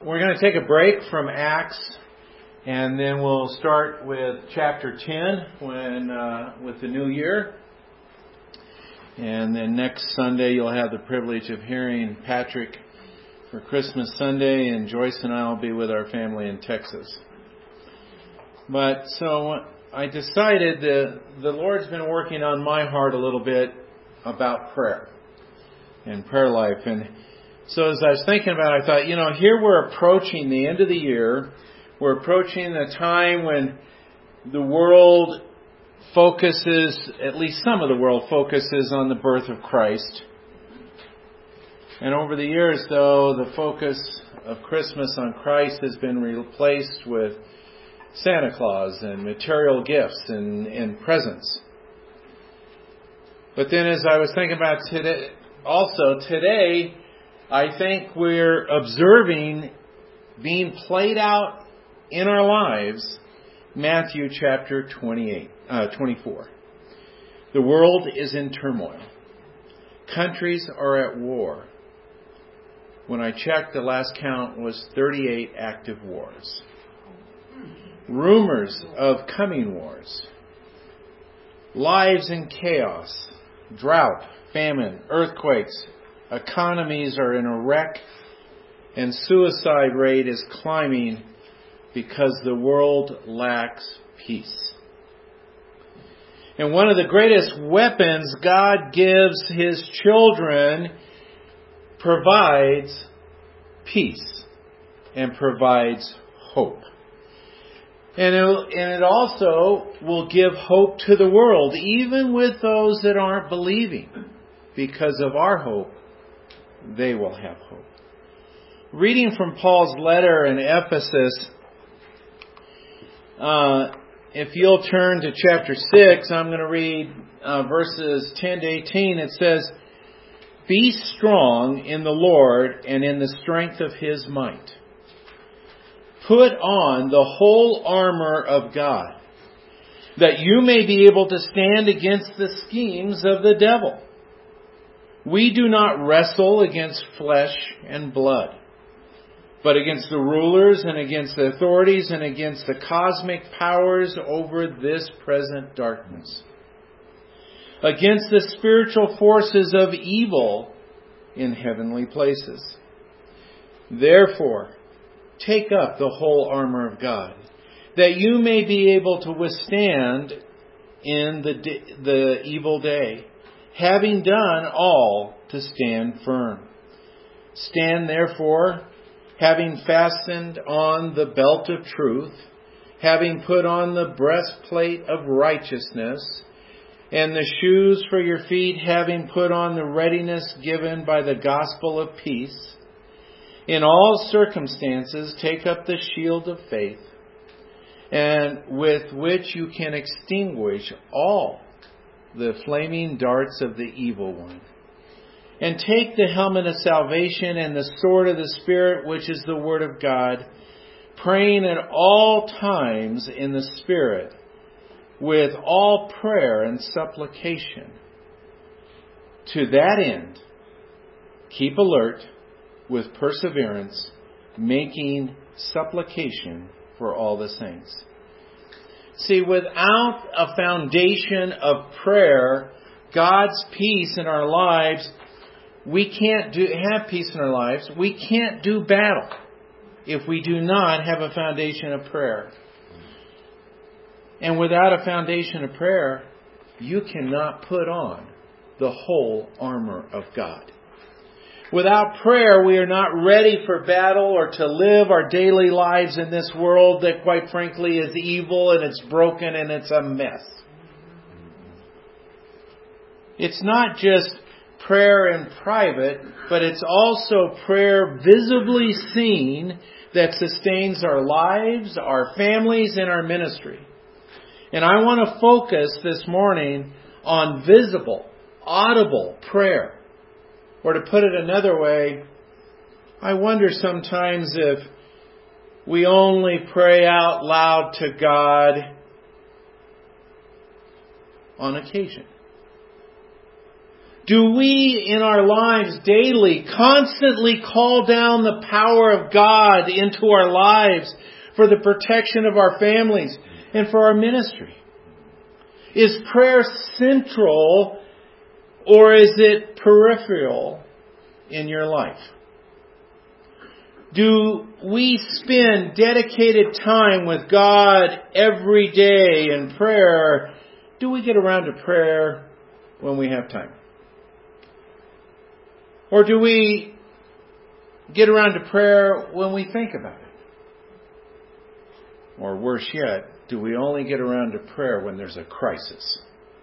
We're going to take a break from Acts, and then we'll start with chapter 10 with the new year. And then next Sunday you'll have the privilege of hearing Patrick for Christmas Sunday, and Joyce and I will be with our family in Texas. But so I decided the Lord's been working on my heart a little bit about prayer and prayer life. And so as I was thinking about it, I thought, here we're approaching the end of the year. We're approaching the time when the world focuses, at least some of the world focuses on the birth of Christ. And over the years, though, the focus of Christmas on Christ has been replaced with Santa Claus and material gifts and presents. But then as I was thinking about today, I think we're observing being played out in our lives Matthew chapter 24. The world is in turmoil. Countries are at war. When I checked, the last count was 38 active wars. Rumors of coming wars. Lives in chaos. Drought, famine, earthquakes. Economies are in a wreck, and suicide rate is climbing because the world lacks peace. And one of the greatest weapons God gives His children provides peace and provides hope. And it also will give hope to the world, even with those that aren't believing. Because of our hope, they will have hope. Reading from Paul's letter in Ephesus, if you'll turn to chapter 6, I'm going to read verses 10 to 18. It says, "Be strong in the Lord and in the strength of His might. Put on the whole armor of God, that you may be able to stand against the schemes of the devil. We do not wrestle against flesh and blood, but against the rulers and against the authorities and against the cosmic powers over this present darkness, against the spiritual forces of evil in heavenly places. Therefore, take up the whole armor of God, that you may be able to withstand in the evil day, having done all to stand firm. Stand therefore, having fastened on the belt of truth, having put on the breastplate of righteousness, and the shoes for your feet, having put on the readiness given by the gospel of peace. In all circumstances, take up the shield of faith, and with which you can extinguish all the flaming darts of the evil one. And take the helmet of salvation and the sword of the Spirit, which is the Word of God, praying at all times in the Spirit, with all prayer and supplication. To that end, keep alert with perseverance, making supplication for all the saints." See, without a foundation of prayer, God's peace in our lives, we can't have peace in our lives. We can't do battle if we do not have a foundation of prayer. And without a foundation of prayer, you cannot put on the whole armor of God. Without prayer, we are not ready for battle or to live our daily lives in this world that, quite frankly, is evil and it's broken and it's a mess. It's not just prayer in private, but it's also prayer visibly seen that sustains our lives, our families, and our ministry. And I want to focus this morning on visible, audible prayer. Or to put it another way, I wonder sometimes if we only pray out loud to God on occasion. Do we in our lives daily constantly call down the power of God into our lives for the protection of our families and for our ministry? Is prayer central or is it peripheral in your life? Do we spend dedicated time with God every day in prayer? Do we get around to prayer when we have time? Or do we get around to prayer when we think about it? Or worse yet, do we only get around to prayer when there's a crisis?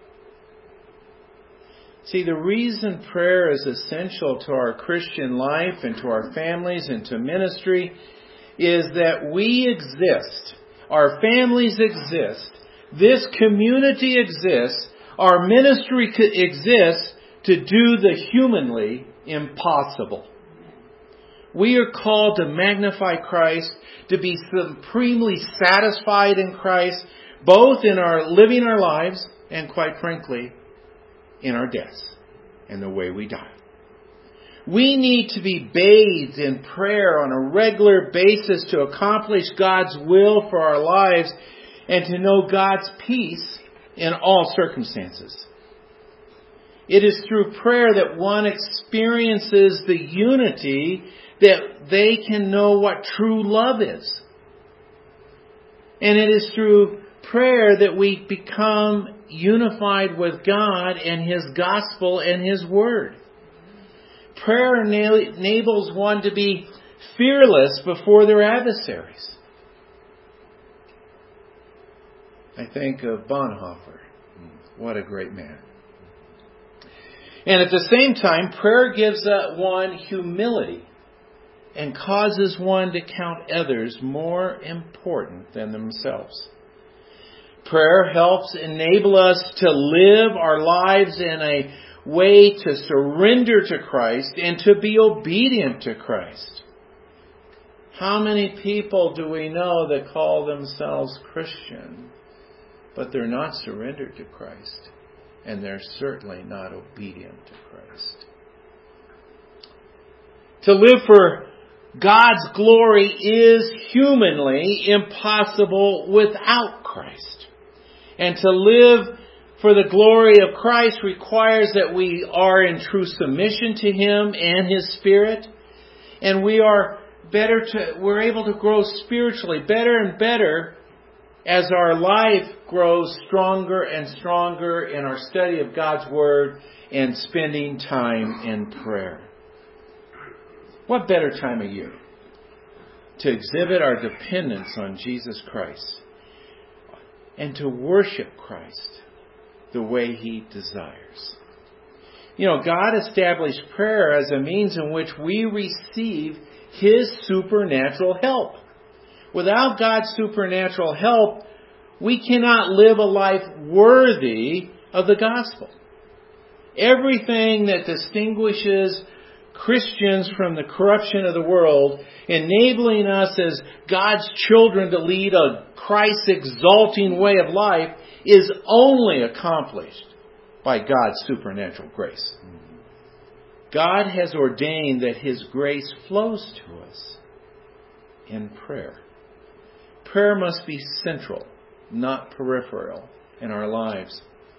See, the reason prayer is essential to our Christian life and to our families and to ministry is that we exist. Our families exist. This community exists. Our ministry exists to do the humanly impossible. We are called to magnify Christ, to be supremely satisfied in Christ, both in our living our lives and, quite frankly, in our deaths and the way we die. We need to be bathed in prayer on a regular basis to accomplish God's will for our lives and to know God's peace in all circumstances. It is through prayer that one experiences the unity that they can know what true love is. And it is through prayer that we become unified with God and His gospel and His word. Prayer enables one to be fearless before their adversaries. I think of Bonhoeffer. What a great man. And at the same time, prayer gives one humility and causes one to count others more important than themselves. Prayer helps enable us to live our lives in a way to surrender to Christ and to be obedient to Christ. How many people do we know that call themselves Christian, but they're not surrendered to Christ? And they're certainly not obedient to Christ. To live for God's glory is humanly impossible without Christ. And to live for the glory of Christ requires that we are in true submission to Him and His Spirit. And we're able to grow spiritually better and better as our life grows stronger and stronger in our study of God's Word and spending time in prayer. What better time of year to exhibit our dependence on Jesus Christ and to worship Christ the way He desires. You know, God established prayer as a means in which we receive His supernatural help. Without God's supernatural help, we cannot live a life worthy of the gospel. Everything that distinguishes Christians from the corruption of the world, enabling us as God's children to lead a Christ-exalting way of life, is only accomplished by God's supernatural grace. God has ordained that His grace flows to us in prayer. Prayer must be central, not peripheral, in our lives.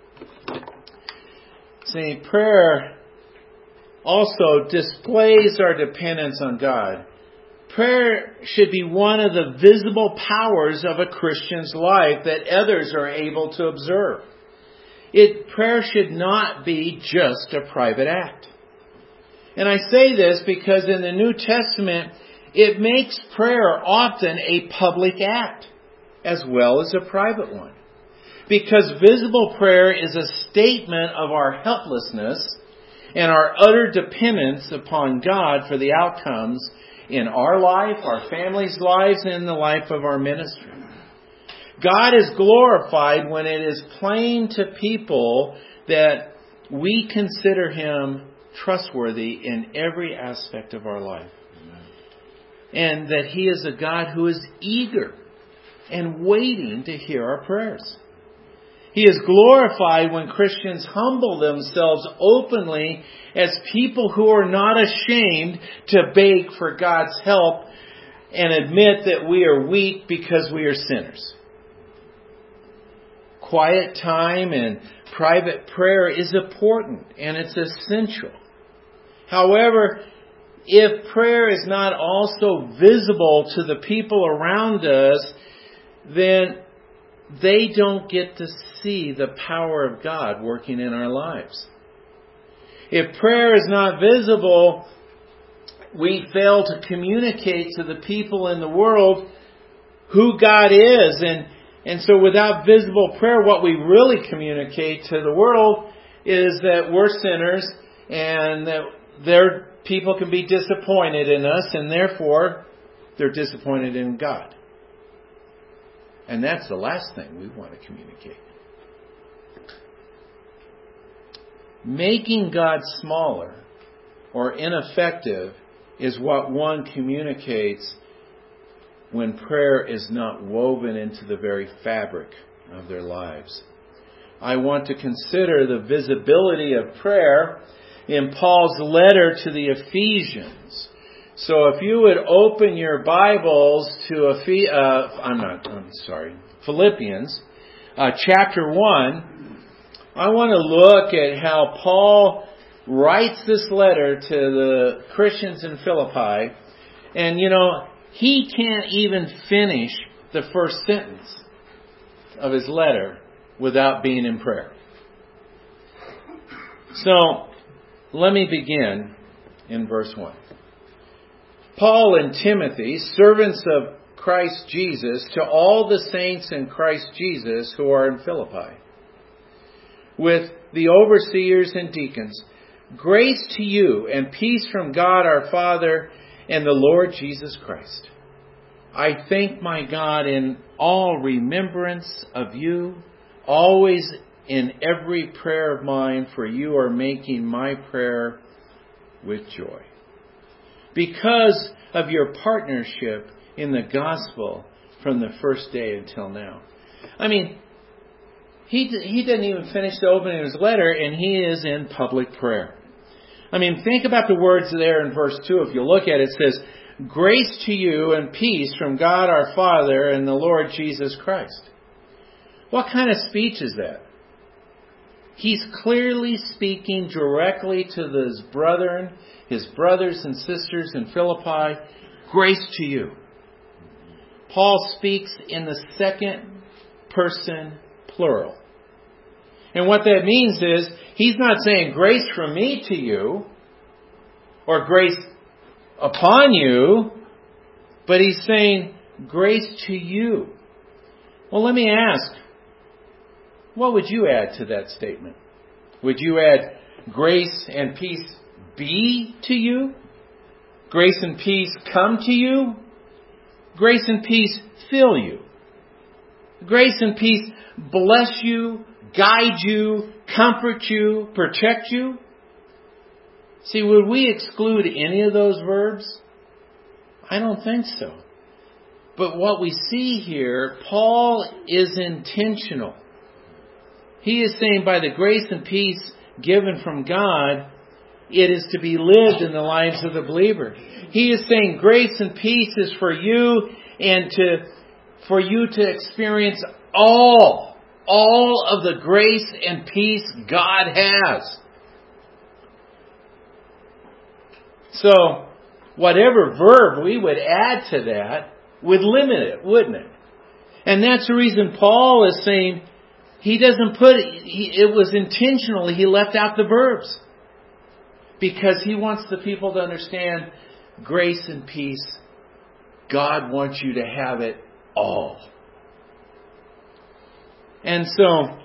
See, prayer also displays our dependence on God. Prayer should be one of the visible powers of a Christian's life that others are able to observe. Prayer should not be just a private act. And I say this because in the New Testament, it makes prayer often a public act as well as a private one. Because visible prayer is a statement of our helplessness and our utter dependence upon God for the outcomes in our life, our family's lives, and in the life of our ministry. God is glorified when it is plain to people that we consider Him trustworthy in every aspect of our life. And that He is a God who is eager and waiting to hear our prayers. He is glorified when Christians humble themselves openly as people who are not ashamed to beg for God's help and admit that we are weak because we are sinners. Quiet time and private prayer is important and it's essential. However, if prayer is not also visible to the people around us, then they don't get to see the power of God working in our lives. If prayer is not visible, we fail to communicate to the people in the world who God is. And so without visible prayer, what we really communicate to the world is that we're sinners and that their people can be disappointed in us, and therefore they're disappointed in God. And that's the last thing we want to communicate. Making God smaller or ineffective is what one communicates when prayer is not woven into the very fabric of their lives. I want to consider the visibility of prayer in Paul's letter to the Ephesians. So if you would open your Bibles to Philippians chapter 1, I want to look at how Paul writes this letter to the Christians in Philippi. And he can't even finish the first sentence of his letter without being in prayer. So, let me begin in verse 1. Paul and Timothy, servants of Christ Jesus, to all the saints in Christ Jesus who are in Philippi, with the overseers and deacons, grace to you and peace from God our Father and the Lord Jesus Christ. I thank my God in all remembrance of you, always in every prayer of mine, for you are making my prayer with joy, because of your partnership in the gospel from the first day until now. I mean, he didn't even finish the opening of his letter, and he is in public prayer. I mean, think about the words there in verse 2. If you look at it, it says, grace to you and peace from God our Father and the Lord Jesus Christ. What kind of speech is that? He's clearly speaking directly to his brothers and sisters in Philippi. Grace to you. Paul speaks in the second person plural. And what that means is, he's not saying grace from me to you, or grace upon you, but he's saying grace to you. Well, let me ask, what would you add to that statement? Would you add grace and peace be to you? Grace and peace come to you? Grace and peace fill you? Grace and peace bless you, guide you, comfort you, protect you? See, would we exclude any of those verbs? I don't think so. But what we see here, Paul is intentional. He is saying by the grace and peace given from God, it is to be lived in the lives of the believer. He is saying grace and peace is for you and for you to experience all of the grace and peace God has. So, whatever verb we would add to that would limit it, wouldn't it? And that's the reason Paul is saying he doesn't it was intentional. He left out the verbs. Because he wants the people to understand grace and peace. God wants you to have it all. And so,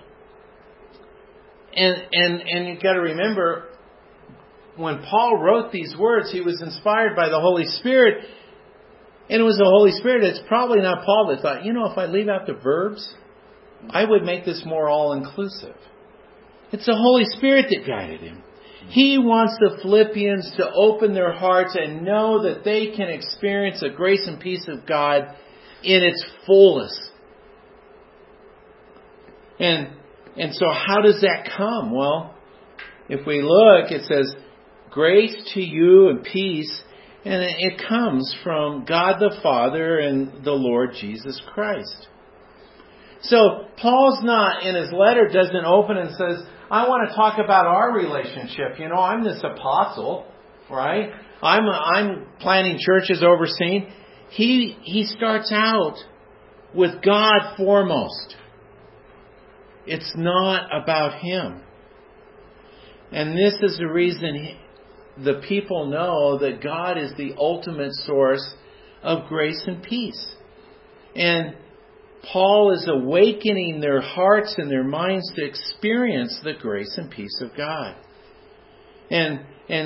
and you've got to remember, when Paul wrote these words, he was inspired by the Holy Spirit. And it was the Holy Spirit. It's probably not Paul that thought, if I leave out the verbs, I would make this more all-inclusive. It's the Holy Spirit that guided him. He wants the Philippians to open their hearts and know that they can experience the grace and peace of God in its fullest. And And so how does that come? Well, if we look, it says, grace to you and peace. And it comes from God the Father and the Lord Jesus Christ. So Paul's not, in his letter, doesn't open and says, I want to talk about our relationship. I'm this apostle, right? I'm planting churches, overseeing. He starts out with God foremost. It's not about him. And this is the reason the people know that God is the ultimate source of grace and peace. And Paul is awakening their hearts and their minds to experience the grace and peace of God. And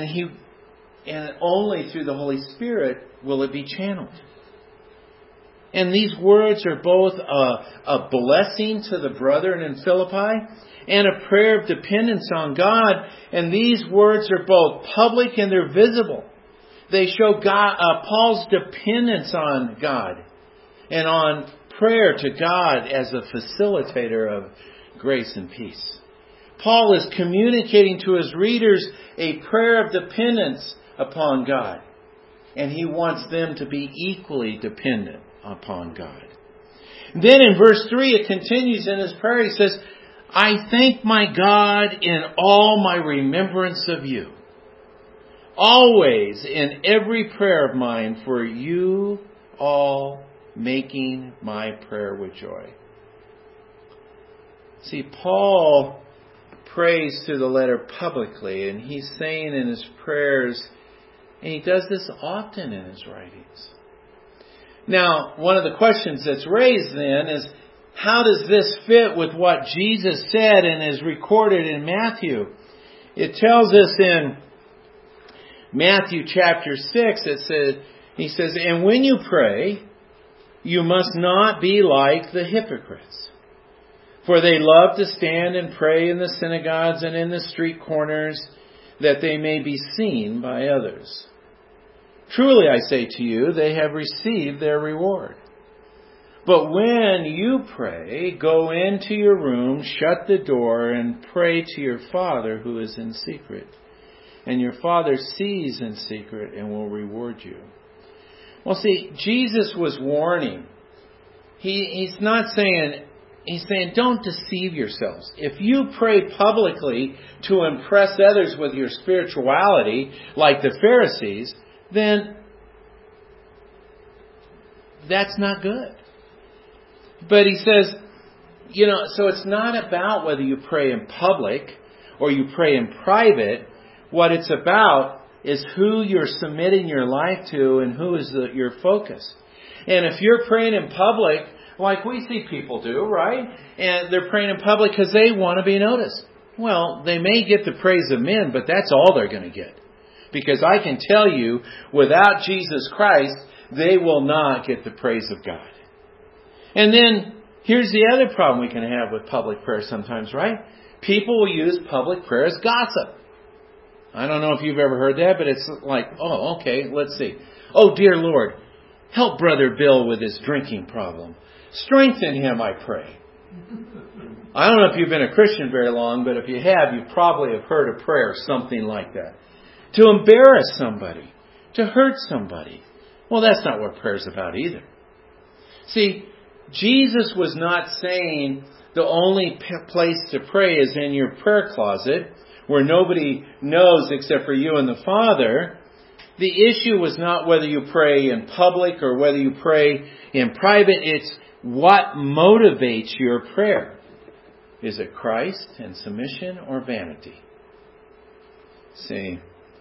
only through the Holy Spirit will it be channeled. And these words are both a blessing to the brethren in Philippi and a prayer of dependence on God. And these words are both public and they're visible. They show Paul's dependence on God and on prayer to God as a facilitator of grace and peace. Paul is communicating to his readers a prayer of dependence upon God. And he wants them to be equally dependent upon God. Then in verse 3 it continues in his prayer. He says, I thank my God in all my remembrance of you, always in every prayer of mine for you all, making my prayer with joy. See, Paul prays through the letter publicly, and he's saying in his prayers, and he does this often in his writings. Now, one of the questions that's raised then is, how does this fit with what Jesus said and is recorded in Matthew? It tells us in Matthew chapter 6, he says, and when you pray, you must not be like the hypocrites, for they love to stand and pray in the synagogues and in the street corners, that they may be seen by others. Truly I say to you, they have received their reward. But when you pray, go into your room, shut the door, and pray to your Father who is in secret. And your Father sees in secret and will reward you. Well, see, Jesus was warning. He's not saying, he's saying, don't deceive yourselves. If you pray publicly to impress others with your spirituality, like the Pharisees, then that's not good. But he says, so it's not about whether you pray in public or you pray in private. What it's about is who you're submitting your life to and who is your focus. And if you're praying in public, like we see people do, right? And they're praying in public because they want to be noticed. Well, they may get the praise of men, but that's all they're going to get. Because I can tell you, without Jesus Christ, they will not get the praise of God. And then, here's the other problem we can have with public prayer sometimes, right? People will use public prayer as gossip. I don't know if you've ever heard that, but it's like, oh, okay, let's see. Oh, dear Lord, help Brother Bill with his drinking problem. Strengthen him, I pray. I don't know if you've been a Christian very long, but if you have, you probably have heard a prayer, something like that. To embarrass somebody, to hurt somebody. Well, that's not what prayer's about either. See, Jesus was not saying the only place to pray is in your prayer closet, where nobody knows except for you and the Father. The issue was not whether you pray in public or whether you pray in private. It's what motivates your prayer. Is it Christ and submission or vanity? See,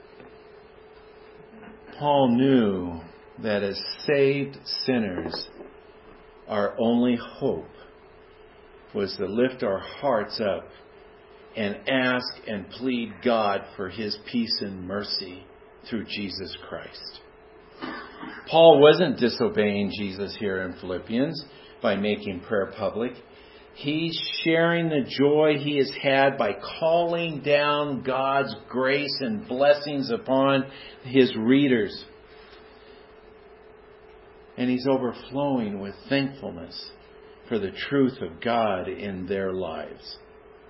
Paul knew that as saved sinners, our only hope was to lift our hearts up and ask and plead God for His peace and mercy through Jesus Christ. Paul wasn't disobeying Jesus here in Philippians by making prayer public. He's sharing the joy he has had by calling down God's grace and blessings upon his readers. And he's overflowing with thankfulness for the truth of God in their lives.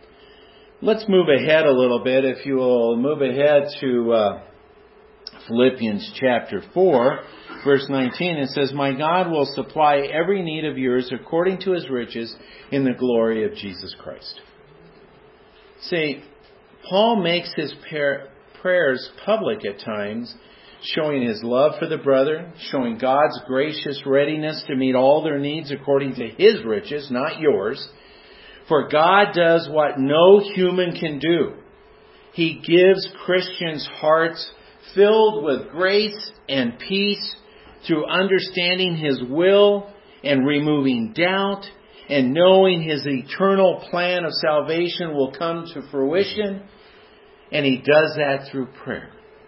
Let's move ahead a little bit. If you will move ahead to Philippians chapter 4, verse 19. It says, "My God will supply every need of yours according to His riches in the glory of Jesus Christ." See, Paul makes his prayers public at times, showing his love for the brethren, showing God's gracious readiness to meet all their needs according to His riches, not yours. For God does what no human can do. He gives Christians hearts filled with grace and peace through understanding His will and removing doubt and knowing His eternal plan of salvation will come to fruition. And He does that through prayer.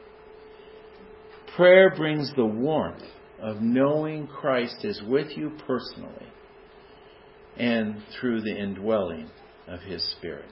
Prayer brings the warmth of knowing Christ is with you personally and through the indwelling of His Spirit.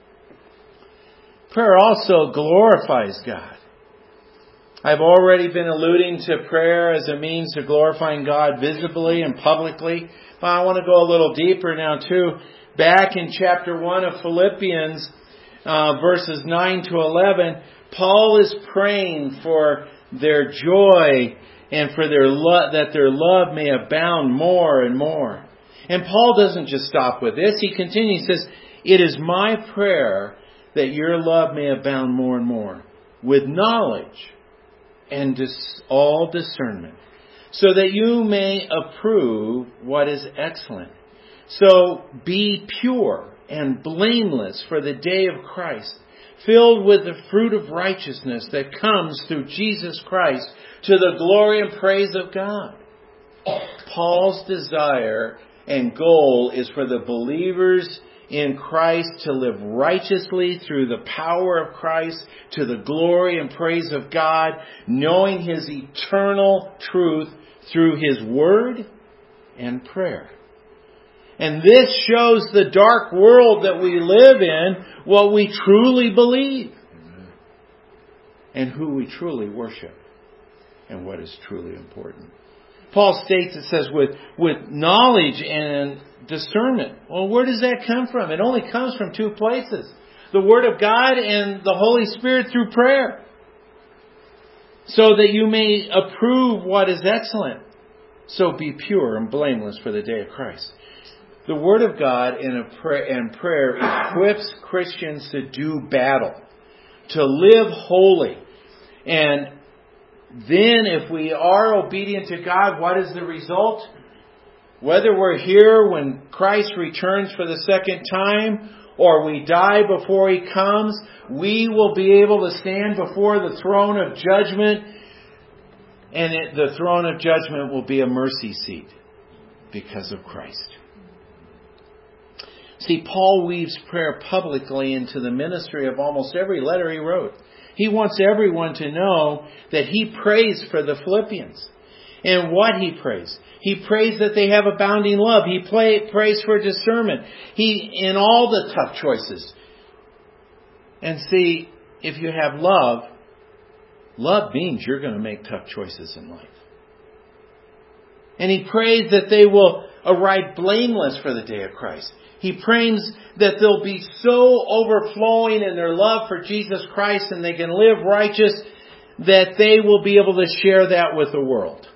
Prayer also glorifies God. I've already been alluding to prayer as a means to glorifying God visibly and publicly. But I want to go a little deeper now too. Back in chapter 1 of Philippians, verses 9 to 11, Paul is praying for their joy and for their that their love may abound more and more. And Paul doesn't just stop with this. He continues, he says, "It is my prayer that your love may abound more and more with knowledge and all discernment, so that you may approve what is excellent. So be pure and blameless for the day of Christ, filled with the fruit of righteousness that comes through Jesus Christ to the glory and praise of God." Paul's desire and goal is for the believers in Christ to live righteously through the power of Christ to the glory and praise of God, knowing His eternal truth through His Word and prayer. And this shows the dark world that we live in what we truly believe and who we truly worship and what is truly important. Paul states, it says, with knowledge and discernment. Well, where does that come from? It only comes from two places. The Word of God and the Holy Spirit through prayer. So that you may approve what is excellent. So be pure and blameless for the day of Christ. The Word of God and prayer equips Christians to do battle, to live holy. And then if we are obedient to God, what is the result? Whether we're here when Christ returns for the second time or we die before He comes, we will be able to stand before the throne of judgment, and the throne of judgment will be a mercy seat because of Christ. See, Paul weaves prayer publicly into the ministry of almost every letter he wrote. He wants everyone to know that he prays for the Philippians. And what he prays. He prays that they have abounding love. He prays for discernment. In all the tough choices. And see, if you have love means you're going to make tough choices in life. And he prays that they will arrive blameless for the day of Christ. He prays that they'll be so overflowing in their love for Jesus Christ and they can live righteous that they will be able to share that with the world.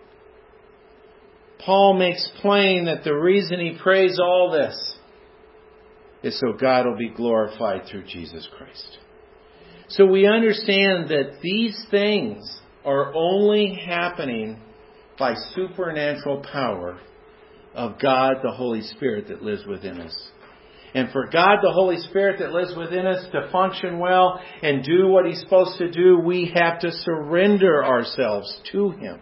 Paul makes plain that the reason he prays all this is so God will be glorified through Jesus Christ. So we understand that these things are only happening by supernatural power of God, the Holy Spirit that lives within us. And for God, the Holy Spirit that lives within us to function well and do what He's supposed to do, we have to surrender ourselves to Him.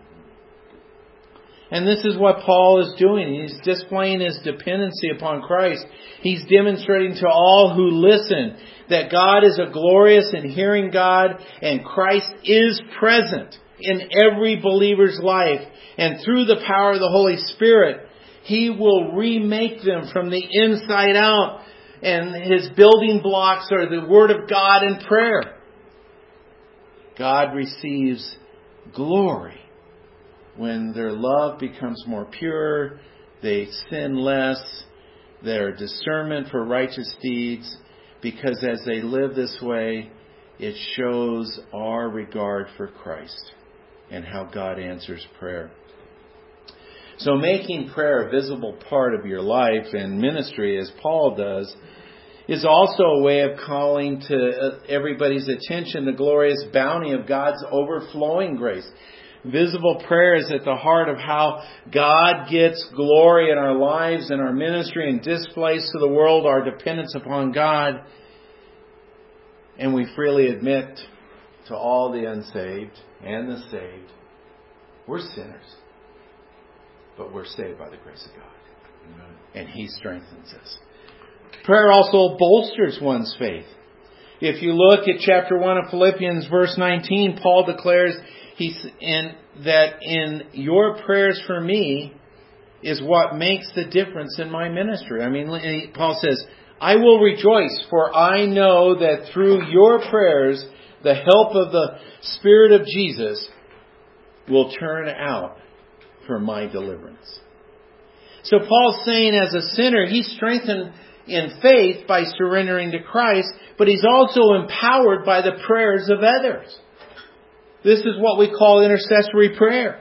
And this is what Paul is doing. He's displaying his dependency upon Christ. He's demonstrating to all who listen that God is a glorious and hearing God, and Christ is present in every believer's life. And through the power of the Holy Spirit, He will remake them from the inside out. And His building blocks are the Word of God and prayer. God receives glory when their love becomes more pure, they sin less, their discernment for righteous deeds because as they live this way, it shows our regard for Christ and how God answers prayer. So making prayer a visible part of your life and ministry, as Paul does, is also a way of calling to everybody's attention the glorious bounty of God's overflowing grace. Visible prayer is at the heart of how God gets glory in our lives and our ministry and displays to the world our dependence upon God. And we freely admit to all the unsaved and the saved, we're sinners, but we're saved by the grace of God. Amen. And He strengthens us. Prayer also bolsters one's faith. If you look at chapter 1 of Philippians, verse 19, Paul declares that in your prayers for me is what makes the difference in my ministry. I mean, Paul says, I will rejoice, for I know that through your prayers, the help of the Spirit of Jesus will turn out for my deliverance. So Paul's saying as a sinner, he's strengthened in faith by surrendering to Christ, but he's also empowered by the prayers of others. This is what we call intercessory prayer.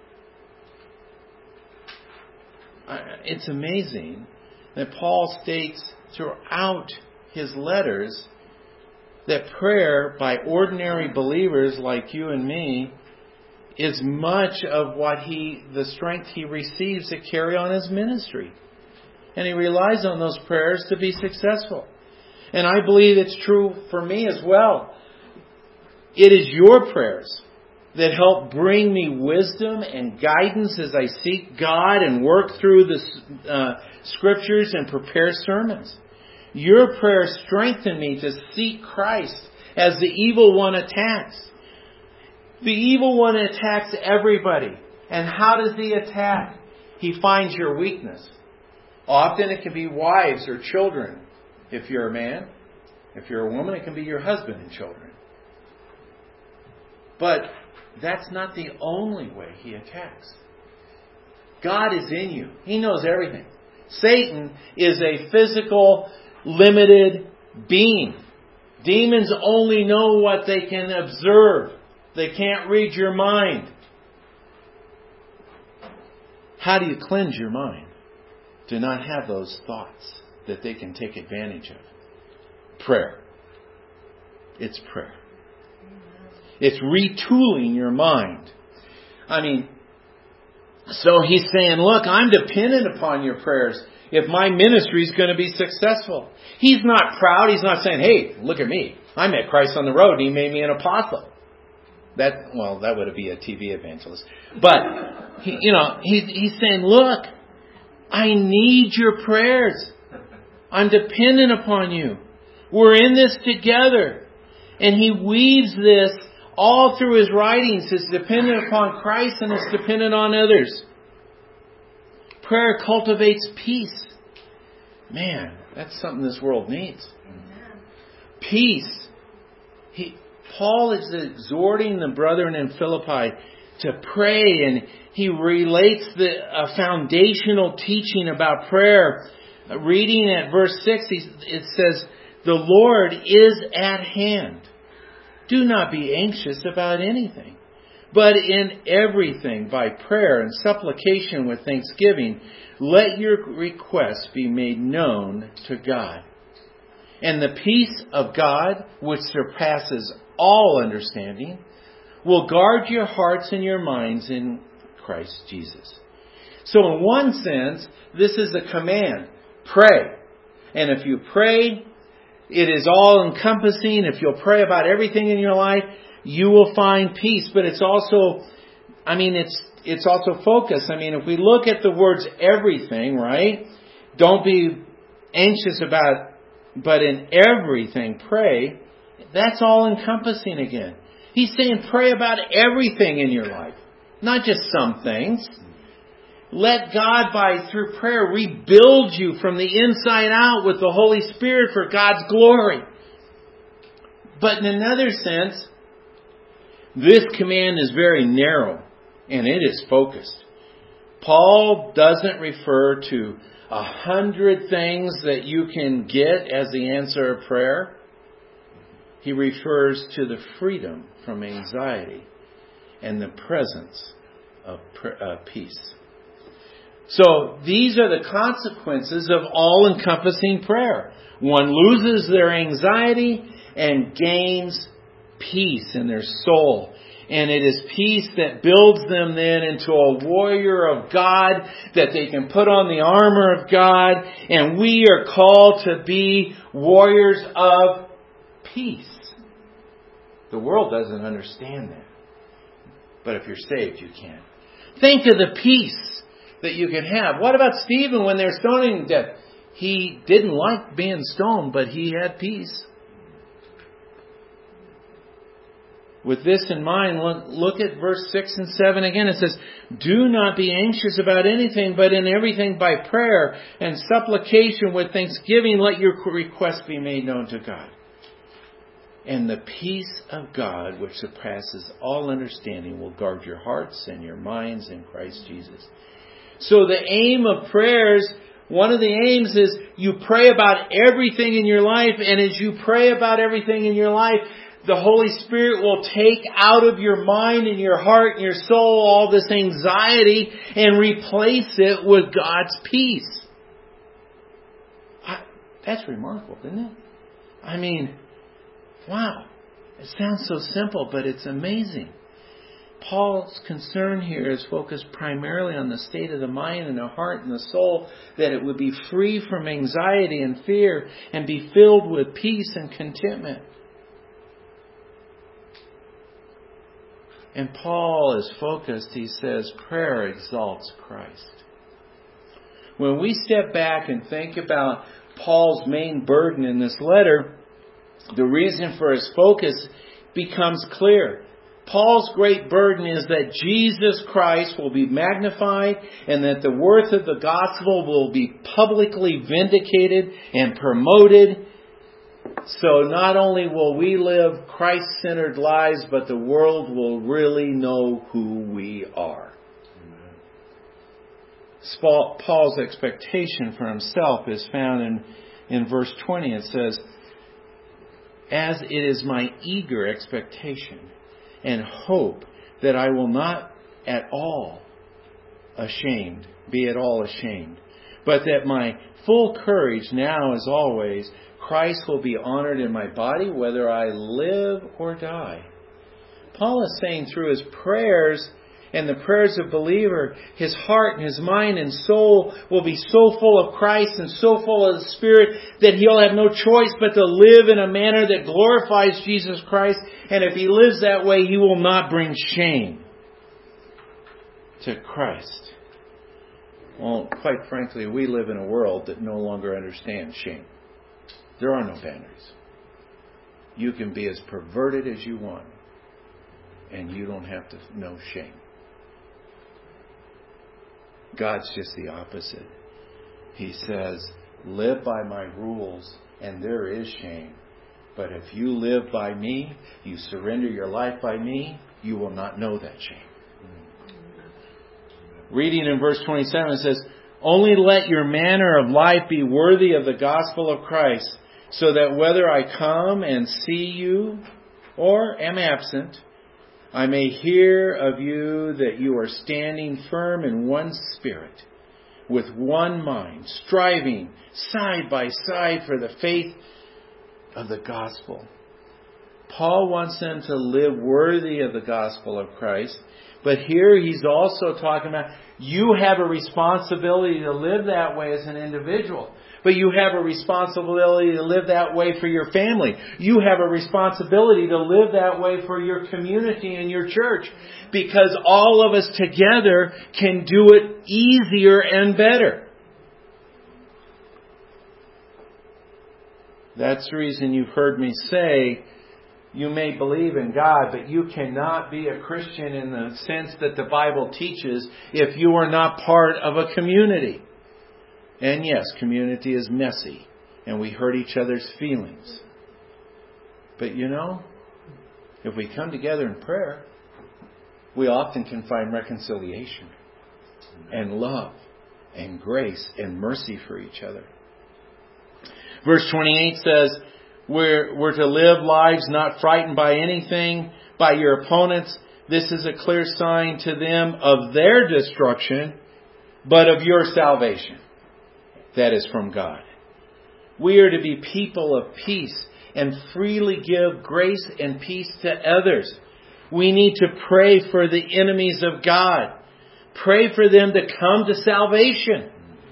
It's amazing that Paul states throughout his letters that prayer by ordinary believers like you and me is much of the strength he receives to carry on his ministry. And he relies on those prayers to be successful. And I believe it's true for me as well. It is your prayers that help bring me wisdom and guidance as I seek God and work through the Scriptures and prepare sermons. Your prayers strengthen me to seek Christ as the evil one attacks. The evil one attacks everybody. And how does he attack? He finds your weakness. Often it can be wives or children. If you're a man, if you're a woman, it can be your husband and children. But that's not the only way he attacks. God is in you. He knows everything. Satan is a physical, limited being. Demons only know what they can observe. They can't read your mind. How do you cleanse your mind? Do not have those thoughts that they can take advantage of. Prayer. It's prayer. It's retooling your mind. I mean, so he's saying, look, I'm dependent upon your prayers if my ministry is going to be successful. He's not proud. He's not saying, hey, look at me. I met Christ on the road and He made me an apostle. That would be a TV evangelist. But, he's saying, look, I need your prayers. I'm dependent upon you. We're in this together. And he weaves this all through his writings. It's dependent upon Christ and it's dependent on others. Prayer cultivates peace. Man, that's something this world needs. Peace. Paul is exhorting the brethren in Philippi to pray, and he relates a foundational teaching about prayer. Reading at verse 6, it says, the Lord is at hand. Do not be anxious about anything, but in everything by prayer and supplication with thanksgiving, let your requests be made known to God. And the peace of God, which surpasses all understanding, will guard your hearts and your minds in Christ Jesus. So in one sense, this is a command. Pray. And if you pray, it is all encompassing. If you'll pray about everything in your life, you will find peace. But it's also, it's also focus. If we look at the words everything, right? Don't be anxious about, but in everything pray. That's all encompassing again. He's saying pray about everything in your life, not just some things. Let God, through prayer, rebuild you from the inside out with the Holy Spirit for God's glory. But in another sense, this command is very narrow and it is focused. Paul doesn't refer to 100 things that you can get as the answer of prayer. He refers to the freedom from anxiety and the presence of peace. So these are the consequences of all-encompassing prayer. One loses their anxiety and gains peace in their soul. And it is peace that builds them then into a warrior of God, that they can put on the armor of God. And we are called to be warriors of peace. The world doesn't understand that. But if you're saved, you can. Think of the peace that you can have. What about Stephen when they're stoning him to death? He didn't like being stoned, but he had peace. With this in mind, look at verse 6 and 7 again. It says, "Do not be anxious about anything, but in everything by prayer and supplication with thanksgiving, let your requests be made known to God. And the peace of God, which surpasses all understanding, will guard your hearts and your minds in Christ Jesus." So the aim of prayers, one of the aims is you pray about everything in your life, and as you pray about everything in your life, the Holy Spirit will take out of your mind and your heart and your soul all this anxiety and replace it with God's peace. That's remarkable, isn't it? I mean, wow. It sounds so simple, but it's amazing. Paul's concern here is focused primarily on the state of the mind and the heart and the soul, that it would be free from anxiety and fear and be filled with peace and contentment. And Paul is focused, he says, prayer exalts Christ. When we step back and think about Paul's main burden in this letter, the reason for his focus becomes clear. Paul's great burden is that Jesus Christ will be magnified and that the worth of the gospel will be publicly vindicated and promoted. So not only will we live Christ-centered lives, but the world will really know who we are. Paul's expectation for himself is found in verse 20. It says, "As it is my eager expectation and hope that I will not be at all ashamed, but that my full courage now as always, Christ will be honored in my body, whether I live or die." Paul is saying through his prayers and the prayers of believer, his heart and his mind and soul will be so full of Christ and so full of the Spirit that he'll have no choice but to live in a manner that glorifies Jesus Christ. And if he lives that way, he will not bring shame to Christ. Well, quite frankly, we live in a world that no longer understands shame. There are no boundaries. You can be as perverted as you want, and you don't have to know shame. God's just the opposite. He says, live by my rules, and there is shame. But if you live by me, you surrender your life by me, you will not know that shame. Reading in verse 27, it says, "Only let your manner of life be worthy of the gospel of Christ, so that whether I come and see you or am absent, I may hear of you that you are standing firm in one spirit, with one mind, striving side by side for the faith of the gospel." Paul wants them to live worthy of the gospel of Christ. But here he's also talking about you have a responsibility to live that way as an individual. But you have a responsibility to live that way for your family. You have a responsibility to live that way for your community and your church. Because all of us together can do it easier and better. That's the reason you've heard me say, you may believe in God, but you cannot be a Christian in the sense that the Bible teaches if you are not part of a community. And yes, community is messy, and we hurt each other's feelings. But you know, if we come together in prayer, we often can find reconciliation. and love and grace and mercy for each other. Verse 28 says, we're to live lives not frightened by anything, by your opponents. This is a clear sign to them of their destruction, but of your salvation. That is from God. We are to be people of peace and freely give grace and peace to others. We need to pray for the enemies of God. Pray for them to come to salvation.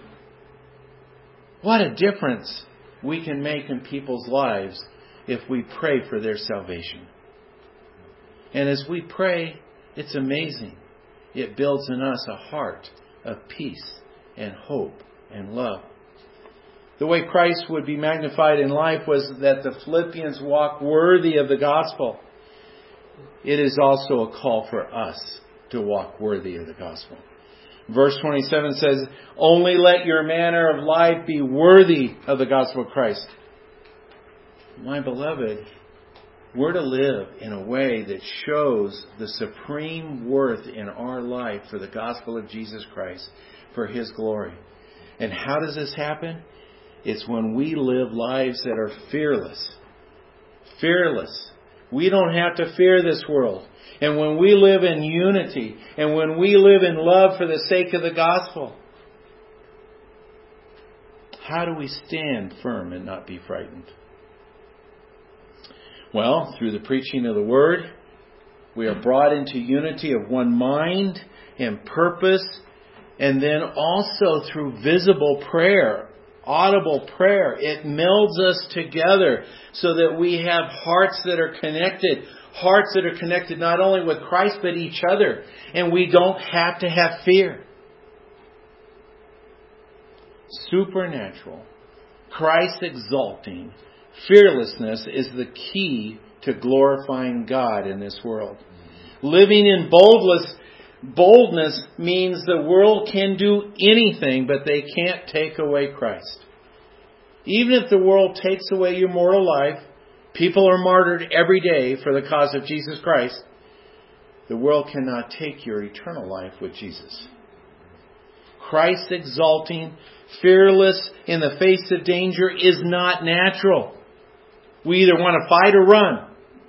What a difference we can make in people's lives if we pray for their salvation. And as we pray, it's amazing. It builds in us a heart of peace and hope and love. The way Christ would be magnified in life was that the Philippians walk worthy of the gospel. It is also a call for us to walk worthy of the gospel. Verse 27 says, only let your manner of life be worthy of the gospel of Christ. My beloved, we're to live in a way that shows the supreme worth in our life for the gospel of Jesus Christ, for His glory. And how does this happen? It's when we live lives that are fearless. Fearless. We don't have to fear this world. And when we live in unity, and when we live in love for the sake of the gospel, how do we stand firm and not be frightened? Well, through the preaching of the Word, we are brought into unity of one mind and purpose, and then also through visible prayer, audible prayer. It melds us together so that we have hearts that are connected. Hearts that are connected not only with Christ but each other. And we don't have to have fear. Supernatural, Christ exalting fearlessness is the key to glorifying God in this world. Living in boldness means the world can do anything, but they can't take away Christ. Even if the world takes away your mortal life, people are martyred every day for the cause of Jesus Christ. The world cannot take your eternal life with Jesus. Christ exalting, fearless in the face of danger is not natural. We either want to fight or run.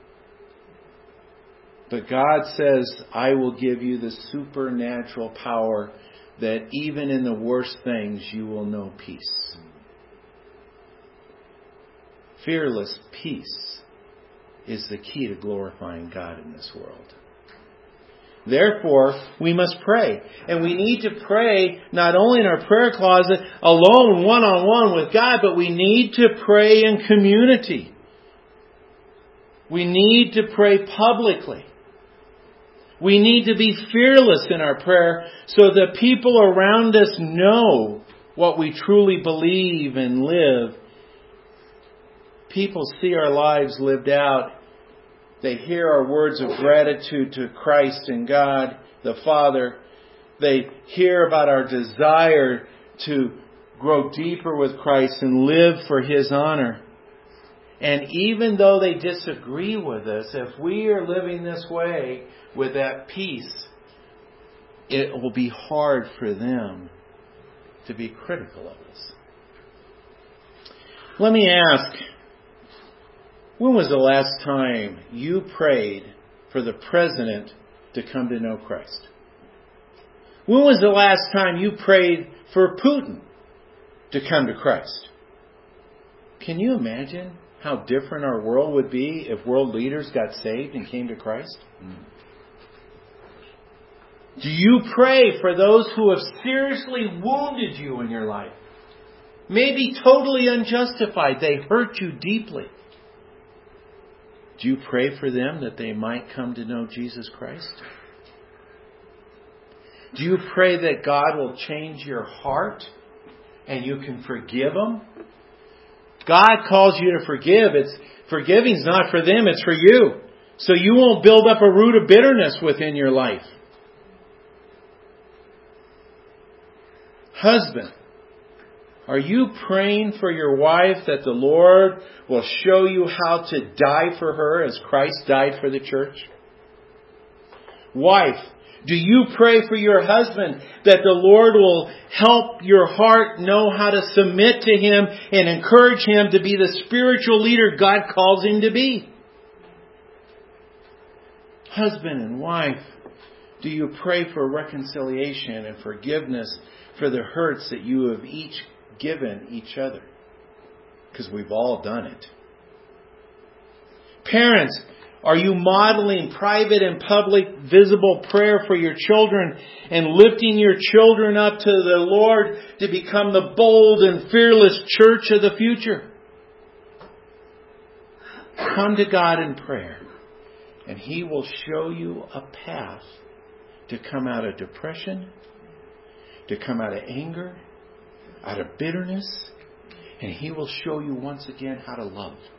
But God says, I will give you the supernatural power that even in the worst things you will know peace. Fearless peace is the key to glorifying God in this world. Therefore, we must pray. And we need to pray not only in our prayer closet, alone, one-on-one with God, but we need to pray in community. We need to pray publicly. We need to be fearless in our prayer so that people around us know what we truly believe and live. People see our lives lived out. They hear our words of gratitude to Christ and God, the Father. They hear about our desire to grow deeper with Christ and live for His honor. And even though they disagree with us, if we are living this way with that peace, it will be hard for them to be critical of us. Let me ask, when was the last time you prayed for the president to come to know Christ? When was the last time you prayed for Putin to come to Christ? Can you imagine how different our world would be if world leaders got saved and came to Christ? Do you pray for those who have seriously wounded you in your life? Maybe totally unjustified. They hurt you deeply. Do you pray for them that they might come to know Jesus Christ? Do you pray that God will change your heart and you can forgive them? God calls you to forgive. Forgiving's not for them, it's for you. So you won't build up a root of bitterness within your life. Husband, are you praying for your wife that the Lord will show you how to die for her as Christ died for the church? Wife, Do you pray for your husband that the Lord will help your heart know how to submit to Him and encourage him to be the spiritual leader God calls him to be? Husband and wife, do you pray for reconciliation and forgiveness for the hurts that you have each given each other? Because we've all done it. Parents, are you modeling private and public visible prayer for your children and lifting your children up to the Lord to become the bold and fearless church of the future? Come to God in prayer, and He will show you a path to come out of depression, to come out of anger, out of bitterness, and He will show you once again how to love.